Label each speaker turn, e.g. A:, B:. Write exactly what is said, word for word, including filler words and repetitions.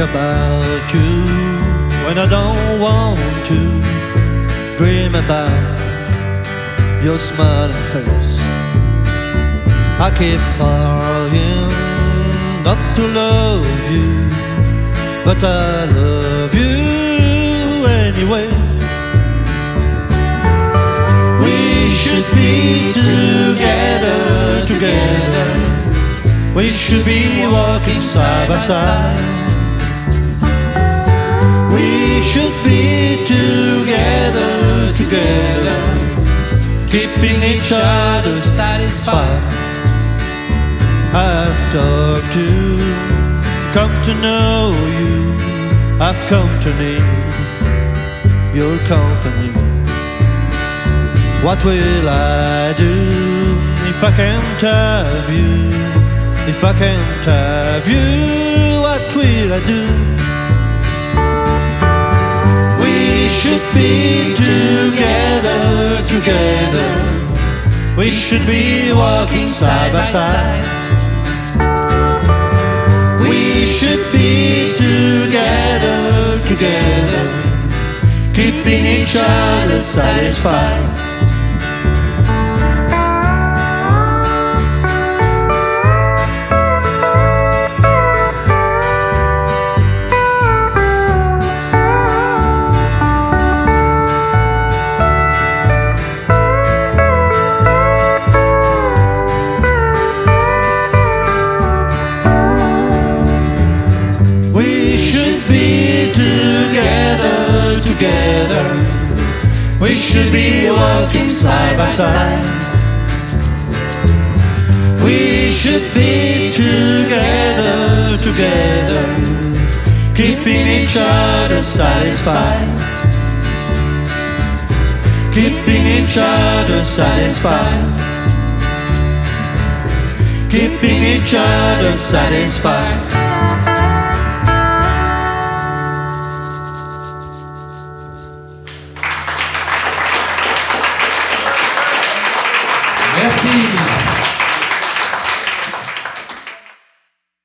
A: about you when I don't want to. Dream about your smiling face. I keep trying not to love you, but I love you anyway. We should be together, together. We should be walking side by side. We should be together, together, keeping each other satisfied. I've talked to, come to know you. I've come to need your company. What will I do if I can't have you? If I can't have you, what will I do? We should be together, together. We should be walking side by side. We should be together, together, keeping each other satisfied. Together, we should be walking side by side. We should be together, together, keeping each other satisfied. Keeping each other satisfied. Keeping each other satisfied.